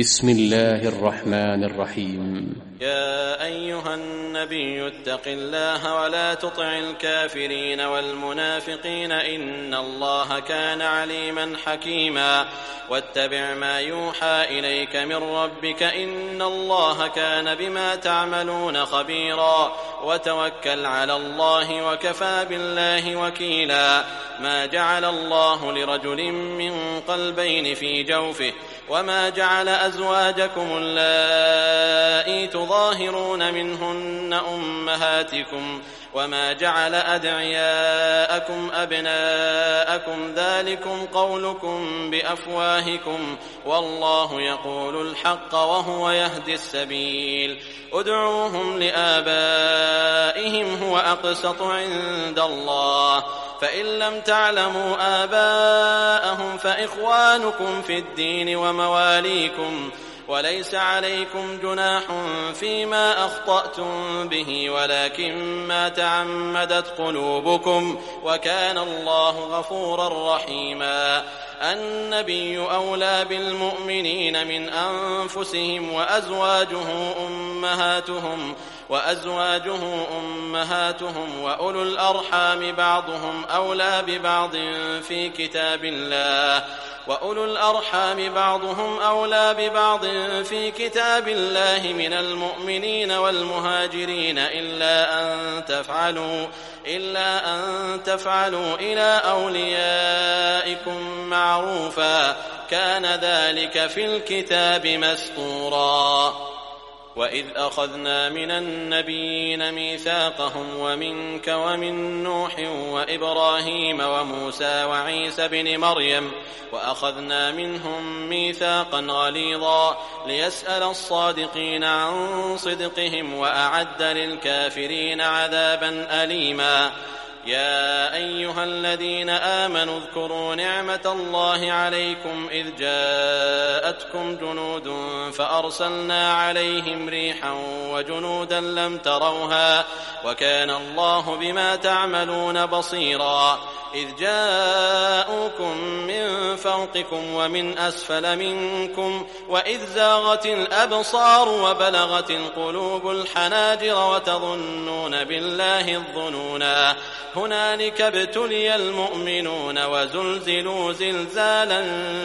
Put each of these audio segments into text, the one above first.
بسم الله الرحمن الرحيم. يا أيها النبي اتق الله ولا تطع الكافرين والمنافقين إن الله كان عليما حكيما واتبع ما يوحى إليك من ربك إن الله كان بما تعملون خبيرا وتوكل على الله وكفى بالله وكيلا. ما جعل الله لرجل من قلبين في جوفه وما جعل أزواجكم اللائي تظاهرون منهن أمهاتكم وما جعل أدعياءكم أبناءكم ذلكم قولكم بأفواهكم والله يقول الحق وهو يهدي السبيل. ادعوهم لآبائهم هو أقسط عند الله فإن لم تعلموا آباءهم فإخوانكم في الدين ومواليكم وليس عليكم جناح فيما أخطأتم به ولكن ما تعمدت قلوبكم وكان الله غفورا رحيما. النبي أولى بالمؤمنين من أنفسهم وأزواجه أمهاتهم وأولو الأرحام بعضهم أولى ببعض في كتاب الله من المؤمنين والمهاجرين إلا أن تفعلوا إلى أوليائكم معروفا كان ذلك في الكتاب مسطورا. وإذ أخذنا من النبيين ميثاقهم ومنك ومن نوح وإبراهيم وموسى وعيسى بن مريم وأخذنا منهم ميثاقا غليظا ليسأل الصادقين عن صدقهم وأعد للكافرين عذابا أليما. يا أيها الذين آمنوا اذكروا نعمة الله عليكم إذ جاءتكم جنود فأرسلنا عليهم ريحا وجنودا لم تروها وكان الله بما تعملون بصيرا. إذ جاءوكم من فوقكم ومن أسفل منكم وإذ زاغت الأبصار وبلغت القلوب الحناجر وتظنون بالله الظنونا هنالك ابتلي المؤمنون وزلزلوا زلزالا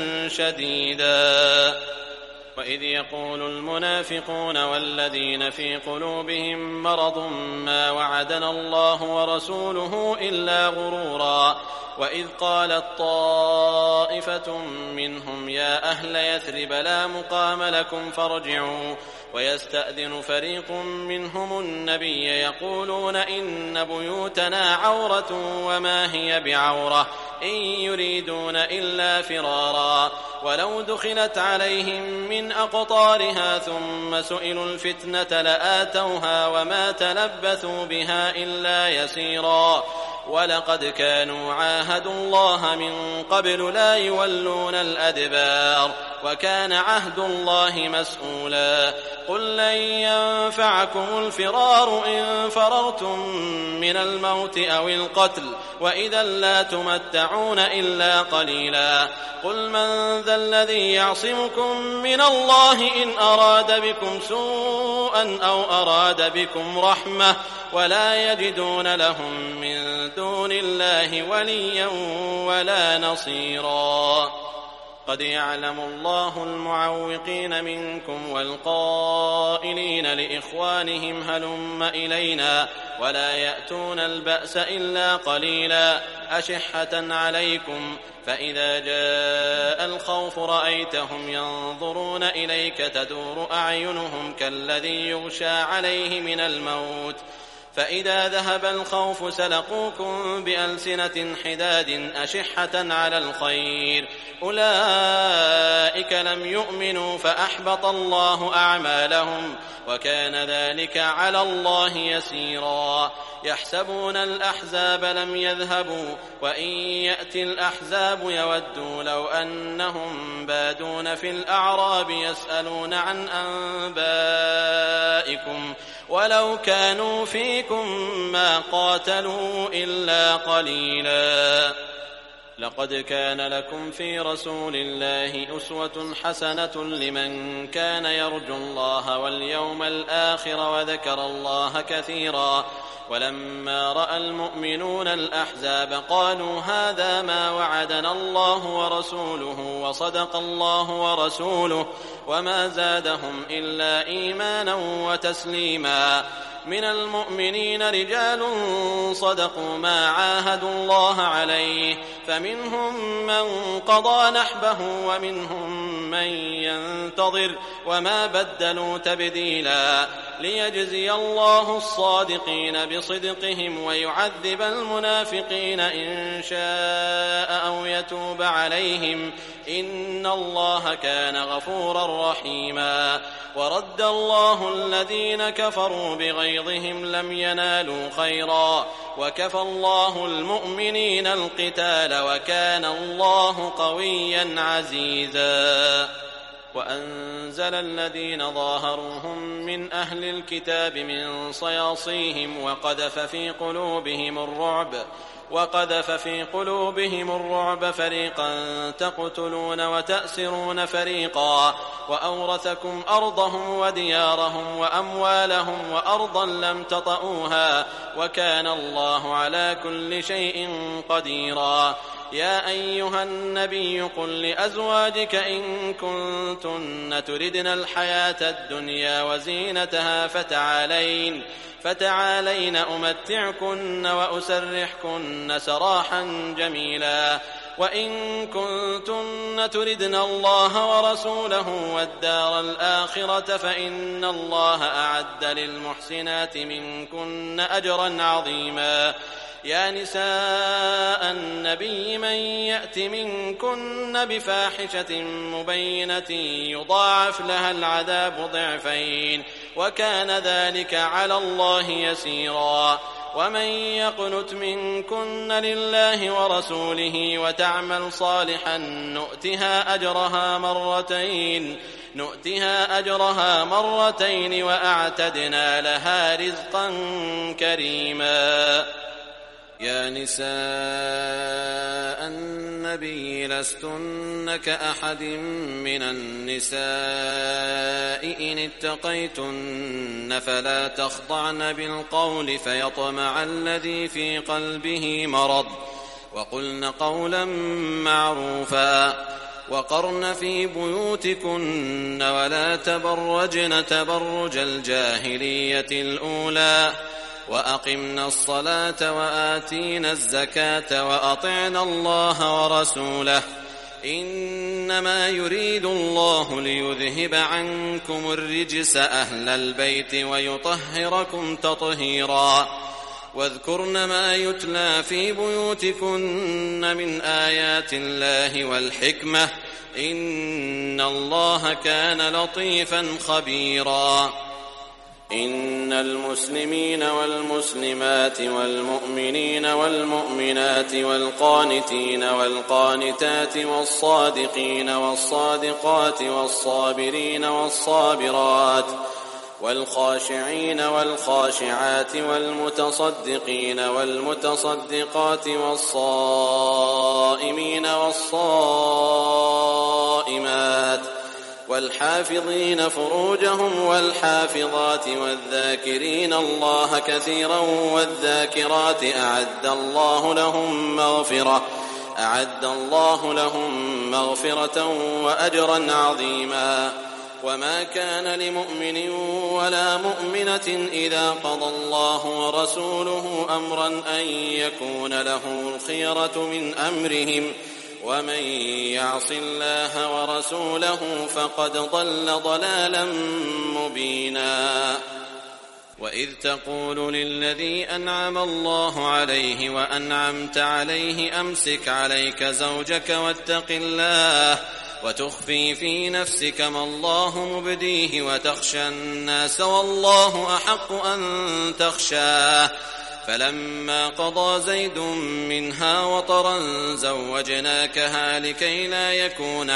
شديدا. وإذ يقول المنافقون والذين في قلوبهم مرض ما وعدنا الله ورسوله إلا غرورا. وإذ قالت طائفة منهم يا أهل يثرب لا مقام لكم فارجعوا ويستأذن فريق منهم النبي يقولون إن بيوتنا عورة وما هي بعورة إن يريدون إلا فرارا ولو دخلت عليهم من أقطارها ثم سئلوا الفتنة لآتوها وما تلبثوا بها إلا يسيرا. ولقد كانوا عاهدوا الله من قبل لا يولون الأدبار وكان عهد الله مسؤولا. قل لن ينفعكم الفرار إن فررتم من الموت أو القتل وإذا لا تمتعون إلا قليلا. قل من ذا الذي يعصمكم من الله إن أراد بكم سوءا أو أراد بكم رحمة ولا يجدون لهم من دون الله وليا ولا نصيرا. قد يعلم الله المعوقين منكم والقائلين لإخوانهم هلم إلينا ولا يأتون البأس إلا قليلا أشحة عليكم فإذا جاء الخوف رأيتهم ينظرون إليك تدور أعينهم كالذي يغشى عليه من الموت فإذا ذهب الخوف سلقوكم بألسنة حداد أشحة على الخير أولئك لم يؤمنوا فأحبط الله أعمالهم وكان ذلك على الله يسيرا. يحسبون الأحزاب لم يذهبوا وإن يأتي الأحزاب يودوا لو أنهم بادون في الأعراب يسألون عن أنبائكم ولو كانوا فيكم ما قاتلوا إلا قليلا. لقد كان لكم في رسول الله أسوة حسنة لمن كان يرجو الله واليوم الآخر وذكر الله كثيرا. ولما رأى المؤمنون الأحزاب قالوا هذا ما وعدنا الله ورسوله وصدق الله ورسوله وما زادهم إلا إيمانا وتسليما. من المؤمنين رجال صدقوا ما عاهدوا الله عليه فمنهم من قضى نحبه ومنهم من ينتظر وما بدلوا تبديلا. ليجزي الله الصادقين بصدقهم ويعذب المنافقين إن شاء أو يتوب عليهم إن الله كان غفورا رحيما. ورد الله الذين كفروا بغيظهم لم ينالوا خيرا وكفى الله المؤمنين القتال وكان الله قويا عزيزا. وأنزل الذين ظاهروهم من أهل الكتاب من صياصيهم وقذف في قلوبهم الرعب فريقا تقتلون وتأسرون فريقا وأورثكم أرضهم وديارهم وأموالهم وأرضا لم تطئوها وكان الله على كل شيء قديرا. يا أيها النبي قل لأزواجك إن كنتن تردن الحياة الدنيا وزينتها فتعالين أمتعكن وأسرحكن سراحا جميلا. وإن كنتن تردن الله ورسوله والدار الآخرة فإن الله أعد للمحسنات منكن أجرا عظيما. يا نساء النبي من يأت منكن بفاحشة مبينة يضاعف لها العذاب ضعفين وكان ذلك على الله يسيرا. ومن يقنت منكن لله ورسوله وتعمل صالحا نؤتها أجرها مرتين وأعتدنا لها رزقا كريما. يا نساء النبي لستن كأحد من النساء إن اتقيتن فلا تخضعن بالقول فيطمع الذي في قلبه مرض وقلن قولا معروفا. وقرن في بيوتكن ولا تبرجن تبرج الجاهلية الأولى وأقمنا الصلاة وآتينا الزكاة وأطعنا الله ورسوله إنما يريد الله ليذهب عنكم الرجس أهل البيت ويطهركم تطهيرا. واذكرن ما يتلى في بيوتكن من آيات الله والحكمة إن الله كان لطيفا خبيرا. إن المسلمين والمسلمات والمؤمنين والمؤمنات والقانتين والقانتات والصادقين والصادقات والصابرين والصابرات والخاشعين والخاشعات والمتصدقين والمتصدقات والصائمين والصائمات والحافظين فروجهم والحافظات والذاكرين الله كثيرا والذاكرات أعد الله لهم مغفرة وأجرا عظيما. وما كان لمؤمن ولا مؤمنة إذا قضى الله ورسوله أمرا أن يكون له الخيرة من أمرهم ومن يعص الله ورسوله فقد ضل ضلالا مبينا. وإذ تقول للذي أنعم الله عليه وأنعمت عليه أمسك عليك زوجك واتق الله وتخفي في نفسك ما الله مبديه وتخشى الناس والله أحق أن تخشاه فلما قضى زيد منها وطرا زوجناكها لكي لا يكون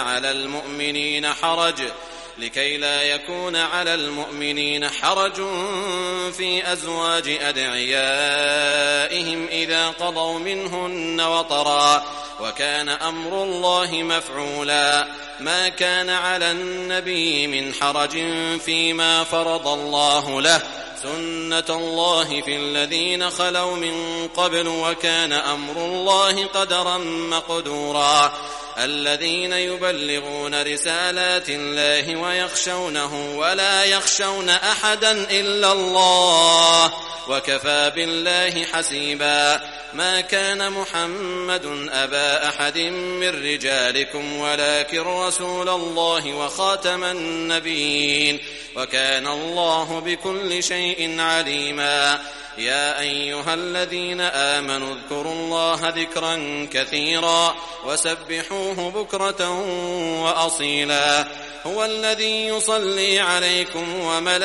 على المؤمنين حرج في أزواج أدعيائهم إذا قضوا منهن وطرا وكان أمر الله مفعولا. ما كان على النبي من حرج فيما فرض الله له، سنة الله في الذين خلوا من قبل، وكان أمر الله قدرا مقدورا. الذين يبلغون رسالات الله ويخشونه ولا يخشون أحدا إلا الله، وكفى بالله حسيبا. ما كان محمد أبا أحد من رجالكم ولكن رسول الله وخاتم النبيين، وكان الله بكل شيء عليما. يا أيها الذين آمنوا اذكروا الله ذكرا كثيرا وسبحوه بكرة وأصيلا. هو الذي يصلي عليكم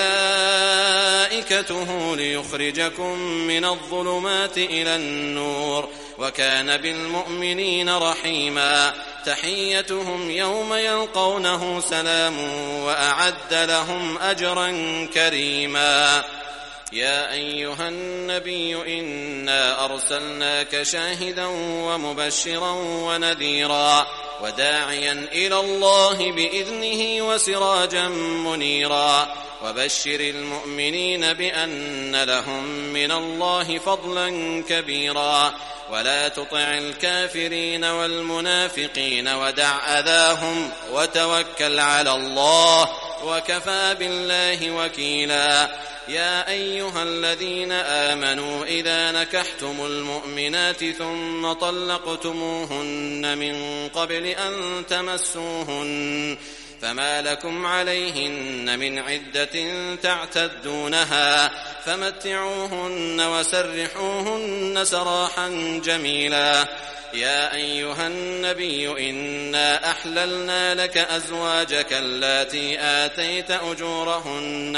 وملائكته ليخرجكم من الظلمات إلى النور، وكان بالمؤمنين رحيما. تحيتهم يوم يلقونه سلام، وأعد لهم أجرا كريما. يا أيها النبي إنا أرسلناك شاهدا ومبشرا ونذيرا وداعيا إلى الله بإذنه وسراجا منيرا. وبشر المؤمنين بأن لهم من الله فضلا كبيرا. ولا تطع الكافرين والمنافقين ودع أذاهم وتوكل على الله، وكفى بالله وكيلا. يا أيها الذين آمنوا إذا نكحتم المؤمنات ثم طلقتموهن من قبل أن تمسوهن فما لكم عليهن من عدة تعتدونها، فمتعوهن وسرحوهن سراحا جميلا. يا أيها النبي إنا أحللنا لك أزواجك اللاتي آتيت أجورهن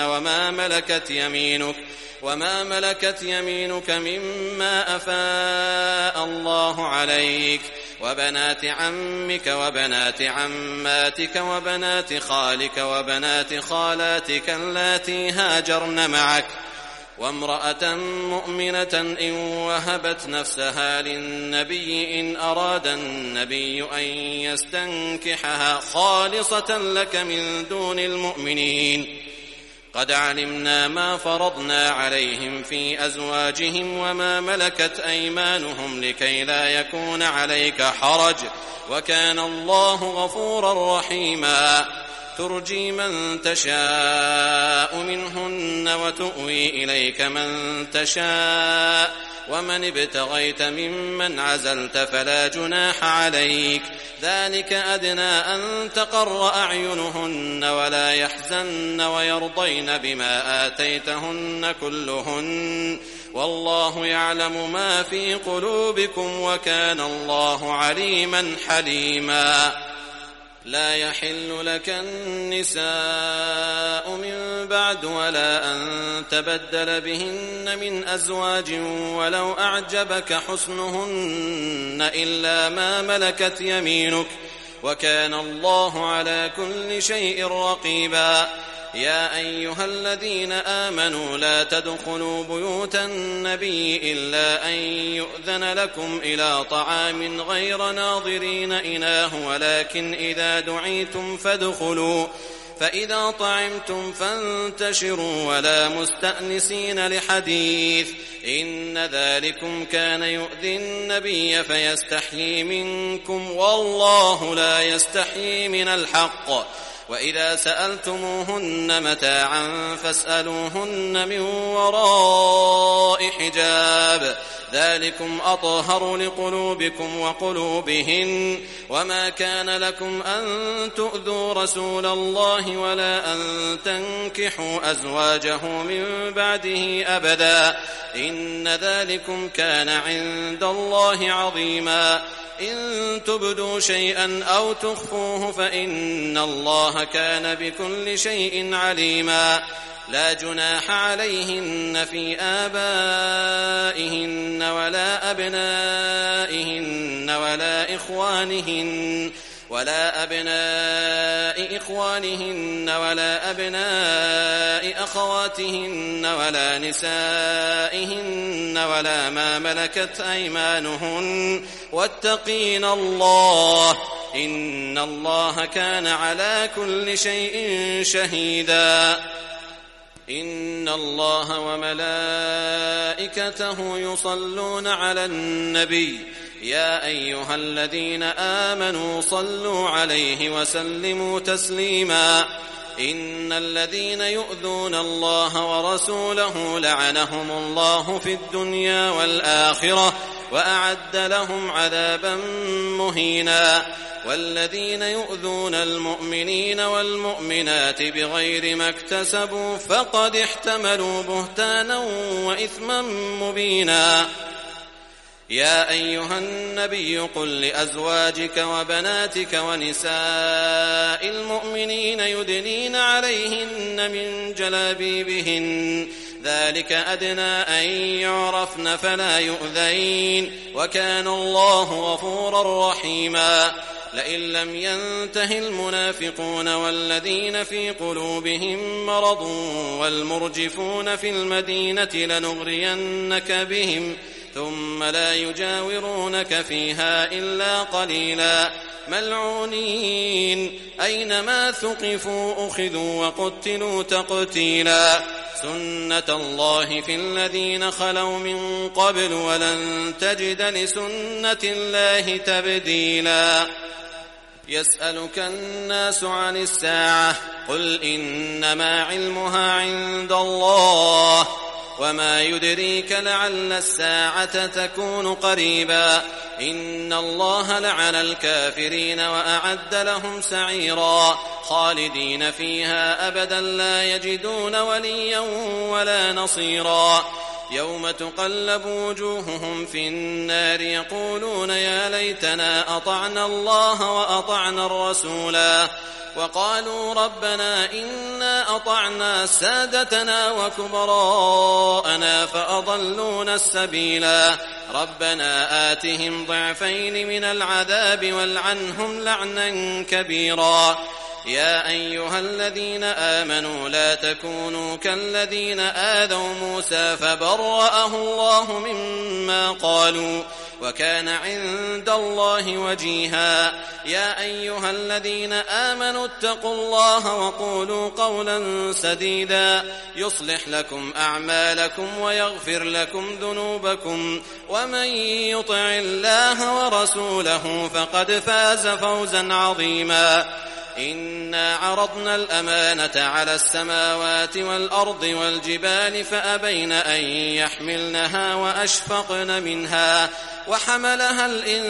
وما ملكت يمينك مما أفاء الله عليك، وبنات عمك وبنات عماتك وبنات خالك وبنات خالاتك اللاتي هاجرن معك، وامرأة مؤمنة إن وهبت نفسها للنبي إن أراد النبي أن يستنكحها خالصة لك من دون المؤمنين. قد علمنا ما فرضنا عليهم في أزواجهم وما ملكت أيمانهم لكي لا يكون عليك حرج، وكان الله غفورا رحيما. ترجي من تشاء منهن وتؤوي إليك من تشاء، ومن ابتغيت ممن عزلت فلا جناح عليك. ذلك أدنى أن تقر أعينهن ولا يحزن ويرضين بما آتيتهن كلهن، والله يعلم ما في قلوبكم وكان الله عليما حليما. لا يحل لك النساء من بعد ولا أن تبدل بهن من أزواج ولو أعجبك حسنهن إلا ما ملكت يمينك، وكان الله على كل شيء رقيبا. يا أيها الذين آمنوا لا تدخلوا بيوت النبي إلا أن يؤذن لكم إلى طعام غير ناظرين إناه، ولكن إذا دعيتم فادخلوا، فإذا طعمتم فانتشروا ولا مستأنسين لحديث، إن ذلكم كان يؤذي النبي فيستحيي منكم، والله لا يستحيي من الحق. وإذا سألتموهن متاعا فاسألوهن من وراء حجاب، ذلكم أطهر لقلوبكم وقلوبهن. وما كان لكم أن تؤذوا رسول الله ولا أن تنكحوا أزواجه من بعده أبدا، إن ذلكم كان عند الله عظيما. إن تبدوا شيئا أو تخفوه فإن الله كان بكل شيء عليما. لا جناح عليهن في آبائهن ولا أبنائهن ولا إخوانهن ولا أبناء إخوانهن ولا أبناء أخواتهن ولا نسائهن ولا ما ملكت أيمانهن واتقين الله إن الله كان على كل شيء شهيدا إن الله وملائكته يصلون على النبي يا أيها الذين آمنوا صلوا عليه وسلموا تسليما إن الذين يؤذون الله ورسوله لعنهم الله في الدنيا والآخرة وأعد لهم عذابا مهينا والذين يؤذون المؤمنين والمؤمنات بغير ما اكتسبوا فقد احتملوا بهتانا وإثما مبينا يا أيها النبي قل لأزواجك وبناتك ونساء المؤمنين يدنين عليهن من جلابيبهن ذلك أدنى أن يعرفن فلا يؤذين وكان الله غفورا رحيما لئن لم ينته المنافقون والذين في قلوبهم مرض والمرجفون في المدينة لنغرينك بهم ثم لا يجاورونك فيها إلا قليلا ملعونين أينما ثقفوا أخذوا وقتلوا تقتيلا سنة الله في الذين خلوا من قبل ولن تجد لسنة الله تبديلا يسألك الناس عن الساعة قل إنما علمها عند الله وما يدريك لعل الساعة تكون قريبا إن الله لعن الكافرين وأعد لهم سعيرا خالدين فيها أبدا لا يجدون وليا ولا نصيرا يوم تقلب وجوههم في النار يقولون يا ليتنا أطعنا الله وأطعنا الرسولا وقالوا ربنا إنا أطعنا سادتنا وكبراءنا فأضلونا السبيلا ربنا آتهم ضعفين من العذاب والعنهم لعنا كبيرا يا أيها الذين آمنوا لا تكونوا كالذين آذوا موسى فبرأه الله مما قالوا وكان عند الله وجيها يا أيها الذين آمنوا اتقوا الله وقولوا قولا سديدا يصلح لكم أعمالكم ويغفر لكم ذنوبكم ومن يطع الله ورسوله فقد فاز فوزا عظيما إنا عرضنا الأمانة على السماوات والأرض والجبال فأبين أن يحملنها وأشفقن منها وحملها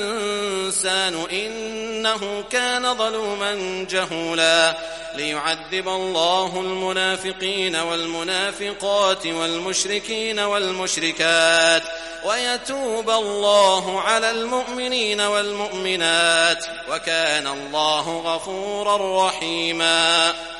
الإنسان إنه كان ظلوما جهولا ليعذب الله المنافقين والمنافقات والمشركين والمشركات ويتوب الله على المؤمنين والمؤمنات وكان الله غفورا رحيما